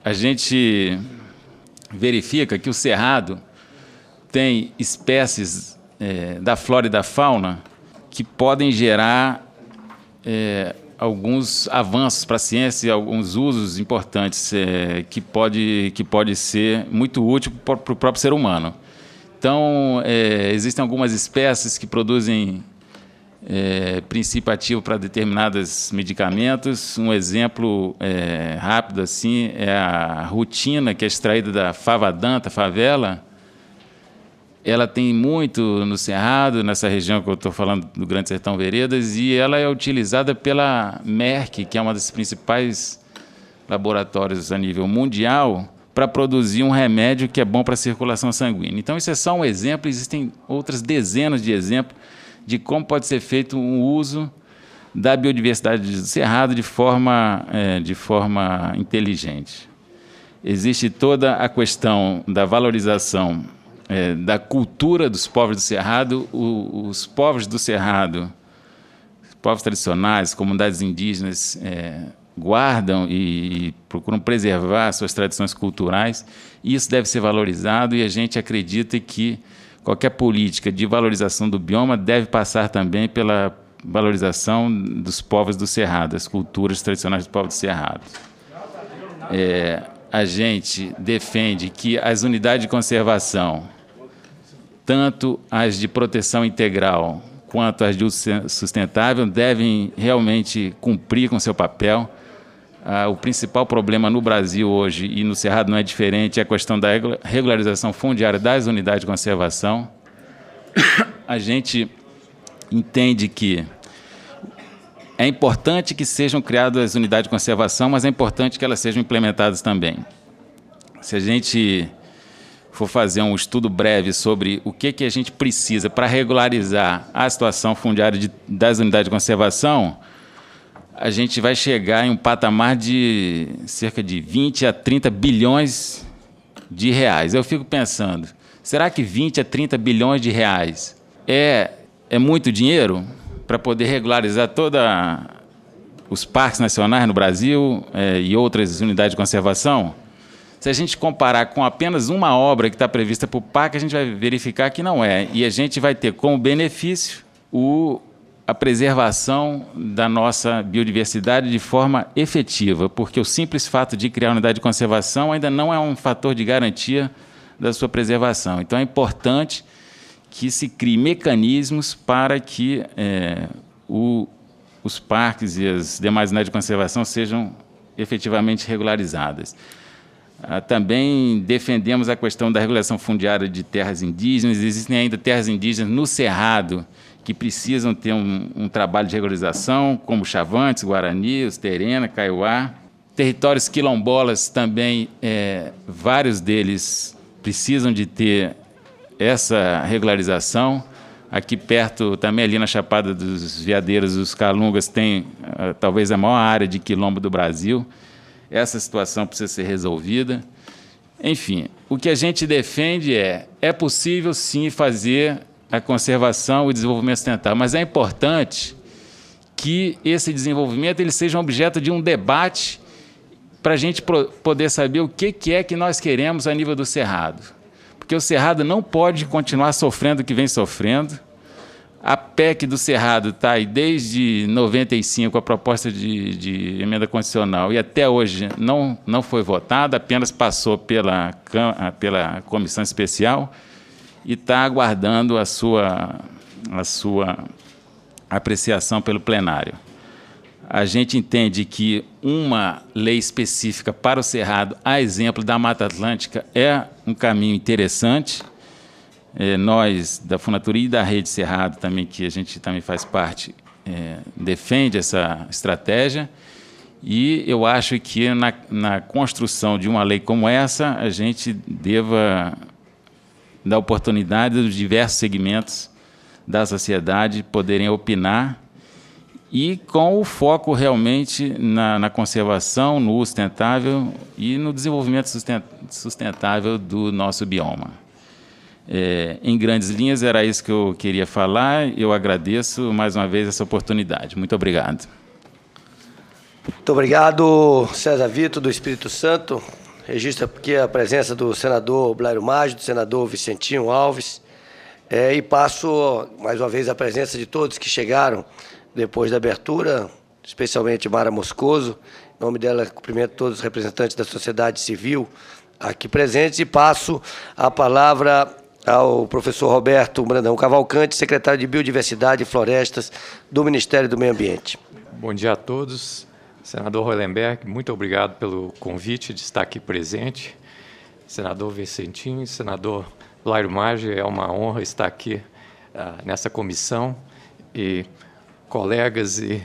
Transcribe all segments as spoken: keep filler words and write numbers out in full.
a gente verifica que o Cerrado tem espécies é, da flora e da fauna que podem gerar é, alguns avanços para a ciência e alguns usos importantes é, que pode, que pode ser muito útil para o próprio ser humano. Então, é, existem algumas espécies que produzem é, princípio ativo para determinados medicamentos. Um exemplo é, rápido assim é a rutina, que é extraída da favadanta, favela. Ela tem muito no Cerrado, nessa região que eu estou falando do Grande Sertão Veredas, e ela é utilizada pela Merck, que é uma das principais laboratórios a nível mundial, para produzir um remédio que é bom para a circulação sanguínea. Então, isso é só um exemplo, existem outras dezenas de exemplos de como pode ser feito um uso da biodiversidade do Cerrado de forma, é, de forma inteligente. Existe toda a questão da valorização é, da cultura dos povos do Cerrado. O, os povos do Cerrado, os povos tradicionais, comunidades indígenas, é, guardam e, e procuram preservar suas tradições culturais, e isso deve ser valorizado, e a gente acredita que qualquer política de valorização do bioma deve passar também pela valorização dos povos do Cerrado, das culturas tradicionais dos povos do Cerrado. É, a gente defende que as unidades de conservação, tanto as de proteção integral quanto as de uso sustentável, devem realmente cumprir com seu papel. Ah, o principal problema no Brasil hoje, e no Cerrado não é diferente, é a questão da regularização fundiária das unidades de conservação. A gente entende que é importante que sejam criadas as unidades de conservação, mas é importante que elas sejam implementadas também. Se a gente for fazer um estudo breve sobre o que, que a gente precisa para regularizar a situação fundiária de, das unidades de conservação, a gente vai chegar em um patamar de cerca de vinte a trinta bilhões de reais. Eu fico pensando, será que vinte a trinta bilhões de reais é, é muito dinheiro para poder regularizar todos os parques nacionais no Brasil é, e outras unidades de conservação? Se a gente comparar com apenas uma obra que está prevista para o parque, a gente vai verificar que não é. E a gente vai ter como benefício o a preservação da nossa biodiversidade de forma efetiva, porque o simples fato de criar unidade de conservação ainda não é um fator de garantia da sua preservação. Então, é importante que se crie mecanismos para que é, o, os parques e as demais unidades de conservação sejam efetivamente regularizadas. Ah, também defendemos a questão da regulação fundiária de terras indígenas. Existem ainda terras indígenas no Cerrado que precisam ter um, um trabalho de regularização, como Chavantes, Guarani, os Terena, Kaiowá. Territórios quilombolas também, é, vários deles precisam de ter essa regularização. Aqui perto, também ali na Chapada dos Veadeiros, os Calungas têm uh, talvez a maior área de quilombo do Brasil. Essa situação precisa ser resolvida. Enfim, o que a gente defende é, é possível sim fazer a conservação e o desenvolvimento sustentável, mas é importante que esse desenvolvimento ele seja objeto de um debate para a gente poder saber o que, que é que nós queremos a nível do Cerrado. Porque o Cerrado não pode continuar sofrendo o que vem sofrendo. A P E C do Cerrado está aí desde noventa e cinco, a proposta de, de emenda constitucional, e até hoje não, não foi votada, apenas passou pela, pela comissão especial, e está aguardando a sua, a sua apreciação pelo plenário. A gente entende que uma lei específica para o Cerrado, a exemplo da Mata Atlântica, é um caminho interessante. É, nós, da Funatoria e da Rede Cerrado, também, que a gente também faz parte, é, defende essa estratégia, e eu acho que na, na construção de uma lei como essa, a gente deva da oportunidade dos diversos segmentos da sociedade poderem opinar, e com o foco realmente na, na conservação, no uso sustentável e no desenvolvimento sustentável do nosso bioma. É, em grandes linhas, era isso que eu queria falar. Eu agradeço mais uma vez essa oportunidade. Muito obrigado. Muito obrigado, César Vitor, do Espírito Santo. registro aqui a presença do senador Blairo Maggi, do senador Vicentinho Alves, é, e passo mais uma vez a presença de todos que chegaram depois da abertura, especialmente Mara Moscoso. Em nome dela, cumprimento todos os representantes da sociedade civil aqui presentes e passo a palavra ao professor Roberto Brandão Cavalcante, secretário de Biodiversidade e Florestas do Ministério do Meio Ambiente. Bom dia a todos. Senador Hollenberg, muito obrigado pelo convite de estar aqui presente. Senador Vicentinho, senador Blairo Maggi, é uma honra estar aqui uh, nessa comissão, e colegas e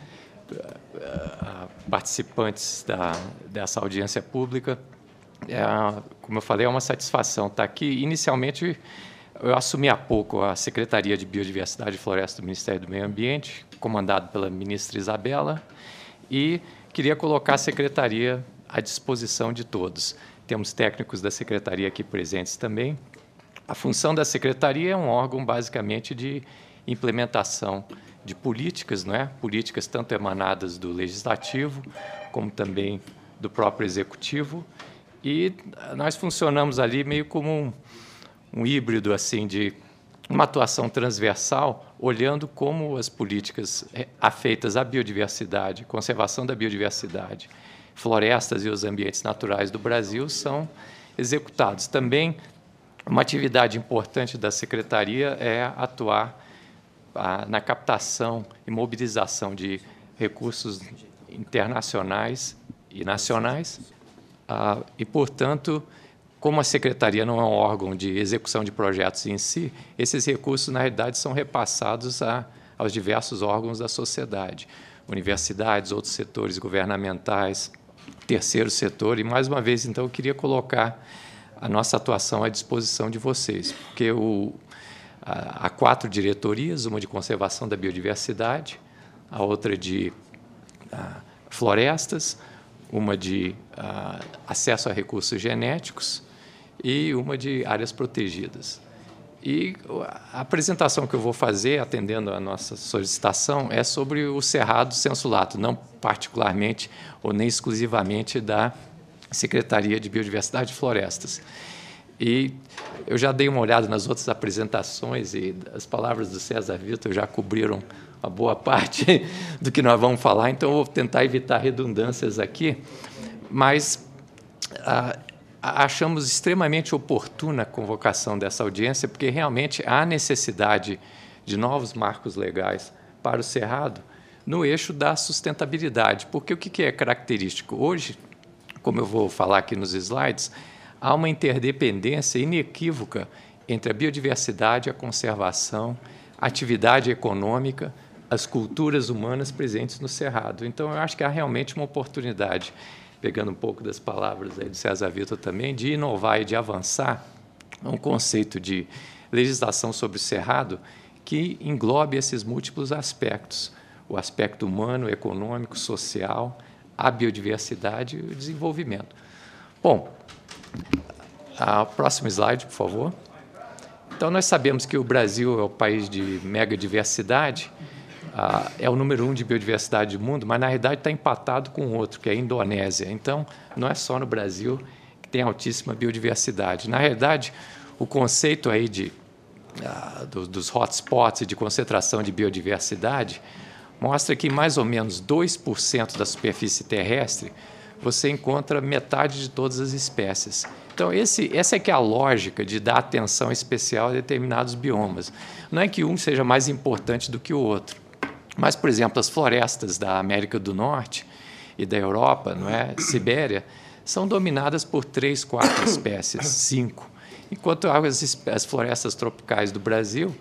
uh, participantes da, dessa audiência pública. É, como eu falei, é uma satisfação estar aqui. Inicialmente, eu assumi há pouco a Secretaria de Biodiversidade e Floresta do Ministério do Meio Ambiente, comandado pela ministra Isabela, e queria colocar a Secretaria à disposição de todos. Temos técnicos da Secretaria aqui presentes também. A função da Secretaria é um órgão, basicamente, de implementação de políticas, não é? Políticas tanto emanadas do Legislativo, como também do próprio Executivo, e nós funcionamos ali meio como um, um híbrido assim, de uma atuação transversal, olhando como as políticas afeitas à biodiversidade, conservação da biodiversidade, florestas e os ambientes naturais do Brasil são executados. Também, uma atividade importante da Secretaria é atuar ah, na captação e mobilização de recursos internacionais e nacionais, ah, e, portanto, como a Secretaria não é um órgão de execução de projetos em si, esses recursos, na realidade, são repassados a, aos diversos órgãos da sociedade, universidades, outros setores governamentais, terceiro setor. E, mais uma vez, então, eu queria colocar a nossa atuação à disposição de vocês, porque o, a, há quatro diretorias, uma de conservação da biodiversidade, a outra de a, florestas, uma de a, acesso a recursos genéticos, e uma de áreas protegidas. E a apresentação que eu vou fazer, atendendo à nossa solicitação, é sobre o Cerrado Sensu Lato, não particularmente ou nem exclusivamente da Secretaria de Biodiversidade e Florestas. E eu já dei uma olhada nas outras apresentações e as palavras do César Vitor já cobriram uma boa parte do que nós vamos falar, então eu vou tentar evitar redundâncias aqui, mas ah, achamos extremamente oportuna a convocação dessa audiência, porque realmente há necessidade de novos marcos legais para o Cerrado no eixo da sustentabilidade. Porque o que é característico? Hoje, como eu vou falar aqui nos slides, há uma interdependência inequívoca entre a biodiversidade, a conservação, a atividade econômica, as culturas humanas presentes no Cerrado. Então, eu acho que há realmente uma oportunidade, pegando um pouco das palavras aí do César Vitor também, de inovar e de avançar um conceito de legislação sobre o Cerrado que englobe esses múltiplos aspectos, o aspecto humano, econômico, social, a biodiversidade e o desenvolvimento. Bom, a próximo slide, por favor. Então, nós sabemos que o Brasil é o país de megadiversidade, ah, é o número um de biodiversidade do mundo, mas, na realidade, está empatado com outro, que é a Indonésia. Então, não é só no Brasil que tem altíssima biodiversidade. Na realidade, o conceito aí de, ah, do, dos hotspots e de concentração de biodiversidade mostra que, mais ou menos, dois por cento da superfície terrestre você encontra metade de todas as espécies. Então, esse, essa é que é a lógica de dar atenção especial a determinados biomas. Não é que um seja mais importante do que o outro, mas, por exemplo, as florestas da América do Norte e da Europa, não é, Sibéria, são dominadas por três, quatro espécies, cinco. Enquanto as, as florestas tropicais do Brasil,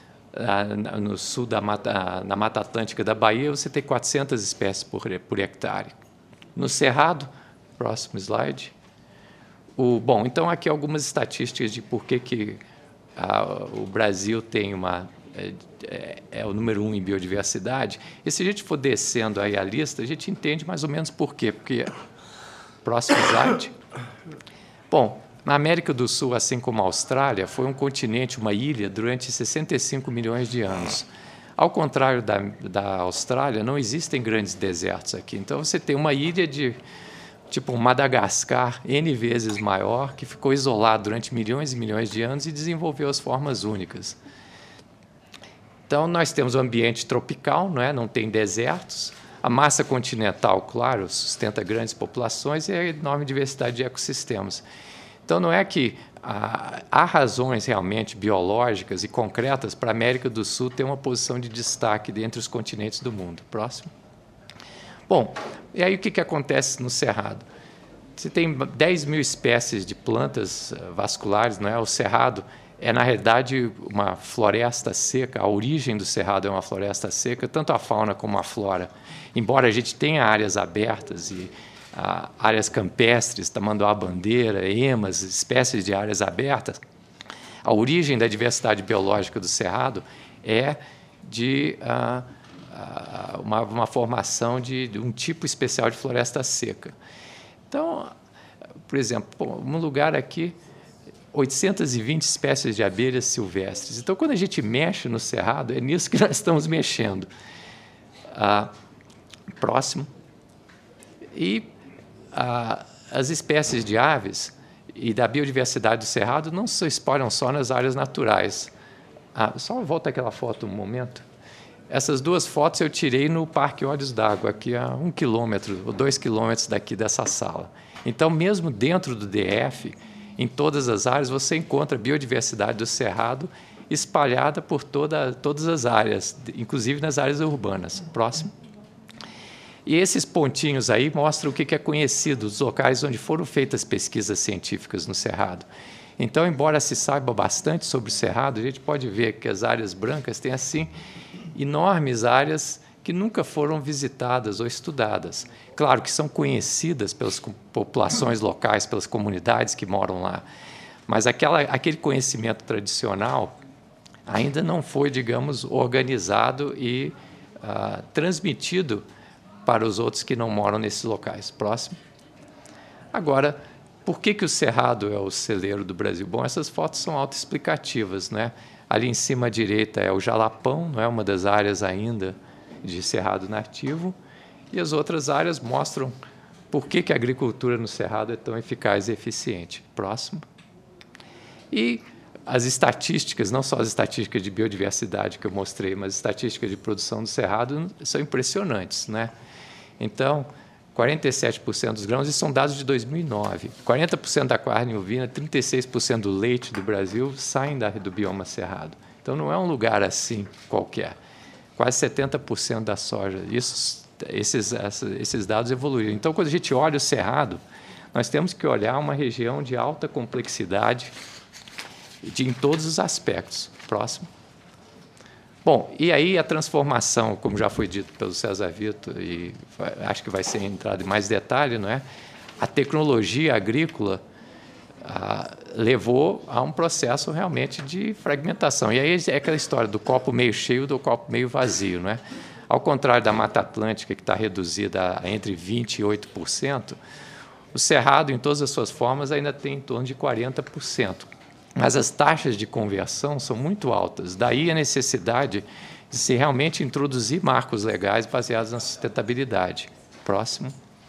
no sul da Mata, na Mata Atlântica da Bahia, você tem quatrocentas espécies por, por hectare. No Cerrado, próximo slide. O, bom, então, aqui algumas estatísticas de por que, que a, o Brasil tem uma, é, é, é o número um em biodiversidade. E se a gente for descendo aí a lista, a gente entende mais ou menos por quê. Porque, próximo slide. Bom, na América do Sul, assim como a Austrália, foi um continente, uma ilha, durante sessenta e cinco milhões de anos. Ao contrário da, da Austrália, não existem grandes desertos aqui. Então, você tem uma ilha de tipo um Madagascar N vezes maior, que ficou isolado durante milhões e milhões de anos e desenvolveu as formas únicas. Então, nós temos um ambiente tropical, não é? Não tem desertos. A massa continental, claro, sustenta grandes populações e a enorme diversidade de ecossistemas. Então, não é que ah, há razões realmente biológicas e concretas para a América do Sul ter uma posição de destaque dentre os continentes do mundo. Próximo. Bom, e aí o que, que acontece no Cerrado? Você tem dez mil espécies de plantas vasculares, não é? O Cerrado é, na realidade, uma floresta seca. A origem do Cerrado é uma floresta seca, tanto a fauna como a flora. Embora a gente tenha áreas abertas e ah, áreas campestres, tamanduá-bandeira, emas, espécies de áreas abertas, a origem da diversidade biológica do Cerrado é de ah, ah, uma, uma formação de, de um tipo especial de floresta seca. Então, por exemplo, um lugar aqui, oitocentas e vinte espécies de abelhas silvestres. Então, quando a gente mexe no Cerrado, é nisso que nós estamos mexendo. Ah, próximo. E ah, as espécies de aves e da biodiversidade do Cerrado não se espalham só nas áreas naturais. Ah, só volta aquela foto um momento. Essas duas fotos eu tirei no Parque Olhos d'Água, aqui a um quilômetro ou dois quilômetros daqui dessa sala. Então, mesmo dentro do D F, em todas as áreas, você encontra a biodiversidade do Cerrado espalhada por toda, todas as áreas, inclusive nas áreas urbanas. Próximo. E esses pontinhos aí mostram o que é conhecido, os locais onde foram feitas pesquisas científicas no Cerrado. Então, embora se saiba bastante sobre o Cerrado, a gente pode ver que as áreas brancas têm, assim, enormes áreas que nunca foram visitadas ou estudadas. Claro que são conhecidas pelas populações locais, pelas comunidades que moram lá, mas aquela, aquele conhecimento tradicional ainda não foi, digamos, organizado e ah, transmitido para os outros que não moram nesses locais. Próximo. Agora, por que, que o Cerrado é o celeiro do Brasil? Bom, essas fotos são autoexplicativas, né? Ali em cima à direita é o Jalapão, não é uma das áreas ainda de Cerrado nativo, e as outras áreas mostram por que, que a agricultura no Cerrado é tão eficaz e eficiente. Próximo. E as estatísticas, não só as estatísticas de biodiversidade que eu mostrei, mas as estatísticas de produção do Cerrado são impressionantes, né? Então, quarenta e sete por cento dos grãos, e são dados de dois mil e nove. quarenta por cento da carne ovina, trinta e seis por cento do leite do Brasil saem da, do bioma Cerrado. Então, não é um lugar assim qualquer. Quase setenta por cento da soja. Isso, esses, esses dados evoluíram. Então, quando a gente olha o Cerrado, nós temos que olhar uma região de alta complexidade de, em todos os aspectos. Próximo. Bom, e aí a transformação, como já foi dito pelo César Vitor, e acho que vai ser entrado em mais detalhe, não é? A tecnologia agrícola ah, levou a um processo realmente de fragmentação. E aí é aquela história do copo meio cheio do copo meio vazio, não é? Ao contrário da Mata Atlântica, que está reduzida a entre vinte e oito por cento, o Cerrado, em todas as suas formas, ainda tem em torno de quarenta por cento. Mas as taxas de conversão são muito altas. Daí a necessidade de se realmente introduzir marcos legais baseados na sustentabilidade. Próximo.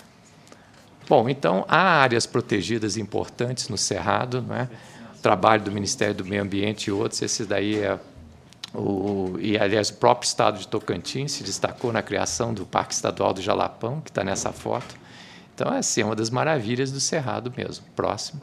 Bom, então, há áreas protegidas importantes no Cerrado, não é? O trabalho do Ministério do Meio Ambiente e outros, esse daí é o... E, aliás, o próprio estado de Tocantins se destacou na criação do Parque Estadual do Jalapão, que está nessa foto. Então, é assim, uma das maravilhas do Cerrado mesmo. Próximo.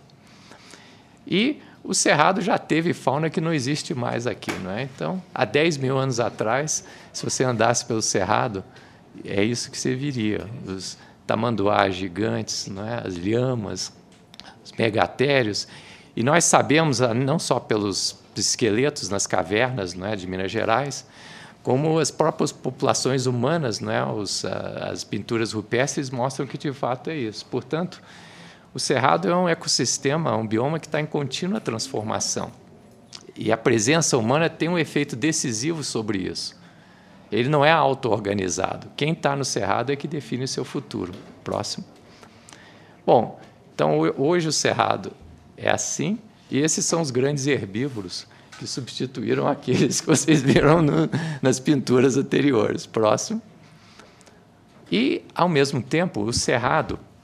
E o Cerrado já teve fauna que não existe mais aqui, não é? Então, há dez mil anos atrás, se você andasse pelo Cerrado, é isso que você viria. Os tamanduás gigantes, não é? As lhamas, os megatérios. E nós sabemos, não só pelos esqueletos nas cavernas, não é, de Minas Gerais, como as próprias populações humanas, não é? Os, as pinturas rupestres mostram que, de fato, é isso. Portanto, o Cerrado é um ecossistema, um bioma que está em contínua transformação. E a presença humana tem um efeito decisivo sobre isso. Ele não é auto-organizado. Quem está no Cerrado é que define o seu futuro. Próximo. Bom, então hoje o Cerrado é assim, e esses são os grandes herbívoros que substituíram aqueles que vocês viram no, nas pinturas anteriores. Próximo. E, ao mesmo tempo, o Cerrado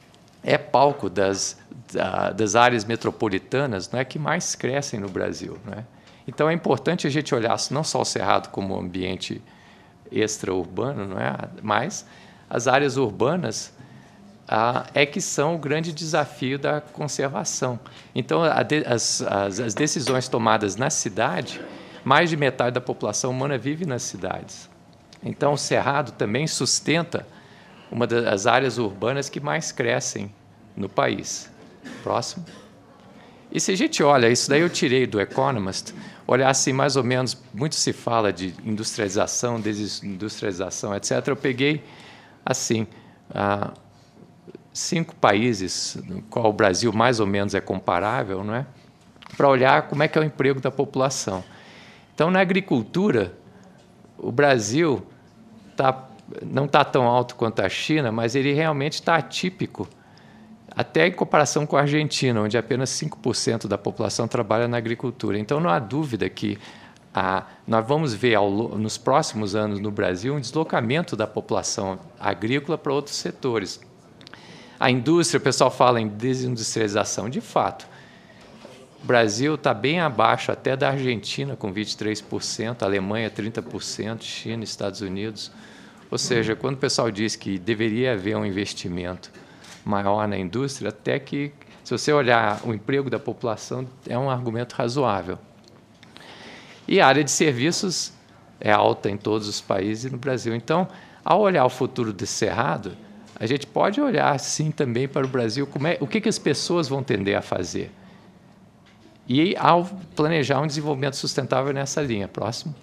é palco das, das áreas metropolitanas, não é, que mais crescem no Brasil, não é? Então, é importante a gente olhar não só o Cerrado como ambiente extra-urbano, não é? Mas as áreas urbanas ah, é que são o grande desafio da conservação. Então, a de, as, as, as decisões tomadas na cidade, mais de metade da população humana vive nas cidades. Então, o Cerrado também sustenta uma das áreas urbanas que mais crescem no país. Próximo. E se a gente olha, isso daí eu tirei do Economist, olhar assim mais ou menos, muito se fala de industrialização, desindustrialização, etcétera. Eu peguei, assim, ah, cinco países, no qual o Brasil mais ou menos é comparável, não é? Para olhar como é que é o emprego da população. Então, na agricultura, o Brasil tá, não está tão alto quanto a China, mas ele realmente está atípico, até em comparação com a Argentina, onde apenas cinco por cento da população trabalha na agricultura. Então, não há dúvida que ah, nós vamos ver ao, nos próximos anos no Brasil um deslocamento da população agrícola para outros setores. A indústria, o pessoal fala em desindustrialização. De fato, o Brasil está bem abaixo até da Argentina, com vinte e três por cento, Alemanha trinta por cento, China, Estados Unidos. Ou seja, quando o pessoal diz que deveria haver um investimento maior na indústria, até que, se você olhar o emprego da população, é um argumento razoável. E a área de serviços é alta em todos os países e no Brasil. Então, ao olhar o futuro desse Cerrado, a gente pode olhar, sim, também para o Brasil, como é, o que, que as pessoas vão tender a fazer. E ao planejar um desenvolvimento sustentável nessa linha. Próximo.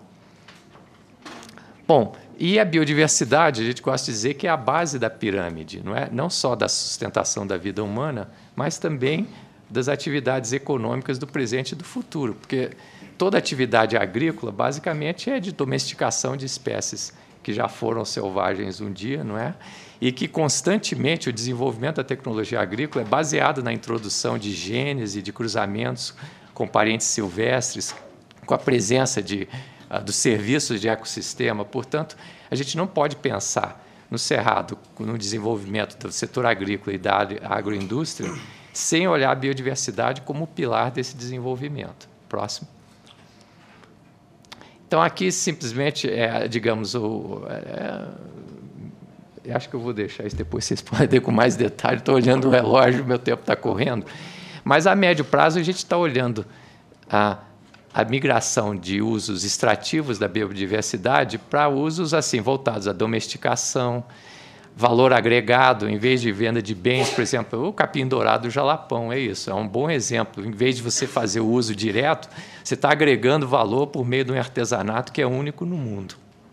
Bom, e a biodiversidade, a gente gosta de dizer que é a base da pirâmide, não é? Não só da sustentação da vida humana, mas também das atividades econômicas do presente e do futuro, porque toda atividade agrícola, basicamente, é de domesticação de espécies que já foram selvagens um dia, não é? E que constantemente o desenvolvimento da tecnologia agrícola é baseado na introdução de genes e de cruzamentos com parentes silvestres, com a presença de dos serviços de ecossistema. Portanto, a gente não pode pensar no Cerrado, no desenvolvimento do setor agrícola e da agroindústria, sem olhar a biodiversidade como pilar desse desenvolvimento. Próximo. Então, aqui, simplesmente, é, digamos, o, é, acho que eu vou deixar isso depois, vocês podem ver com mais detalhe. Estou olhando o relógio, meu tempo está correndo. Mas, a médio prazo, a gente está olhando a a migração de usos extrativos da biodiversidade para usos assim voltados à domesticação, valor agregado, em vez de venda de bens, por exemplo, o capim dourado do Jalapão, é isso, é um bom exemplo. Em vez de você fazer o uso direto, você está agregando valor por meio de um artesanato que é único no mundo.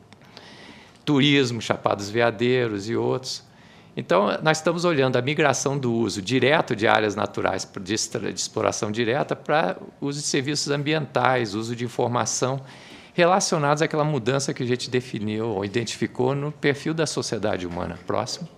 Turismo, Chapados Veadeiros e outros. Então, nós estamos olhando a migração do uso direto de áreas naturais de exploração direta para uso de serviços ambientais, uso de informação relacionados àquela mudança que a gente definiu ou identificou no perfil da sociedade humana. Próximo.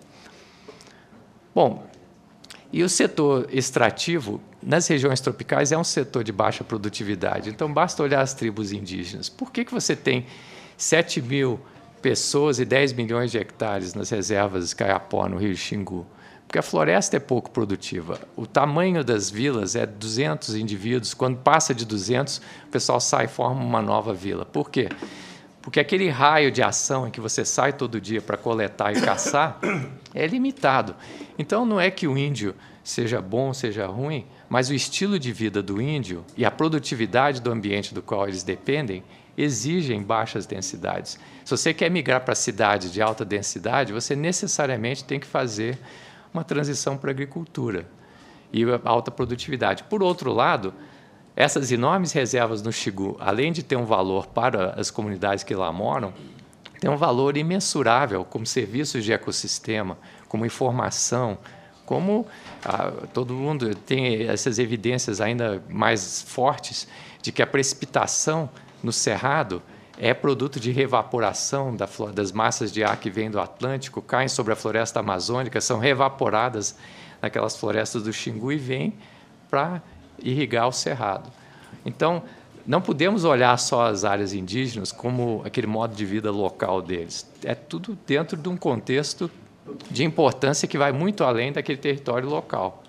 Bom, e o setor extrativo, nas regiões tropicais, é um setor de baixa produtividade. Então, basta olhar as tribos indígenas. Por que que você tem sete mil pessoas e dez milhões de hectares nas reservas de Caiapó, no Rio Xingu? Porque a floresta é pouco produtiva. O tamanho das vilas é duzentos indivíduos. Quando passa de duzentos, o pessoal sai e forma uma nova vila. Por quê? Porque aquele raio de ação em que você sai todo dia para coletar e caçar é limitado. Então, não é que o índio seja bom, seja ruim, mas o estilo de vida do índio e a produtividade do ambiente do qual eles dependem exigem baixas densidades. Se você quer migrar para cidades de alta densidade, você necessariamente tem que fazer uma transição para a agricultura e a alta produtividade. Por outro lado, essas enormes reservas no Xingu, além de ter um valor para as comunidades que lá moram, tem um valor imensurável como serviços de ecossistema, como informação, como ah, todo mundo tem essas evidências ainda mais fortes de que a precipitação no Cerrado é produto de revaporação da, das massas de ar que vêm do Atlântico, caem sobre a floresta amazônica, são revaporadas naquelas florestas do Xingu e vêm para irrigar o Cerrado. Então, não podemos olhar só as áreas indígenas como aquele modo de vida local deles. É tudo dentro de um contexto de importância que vai muito além daquele território local.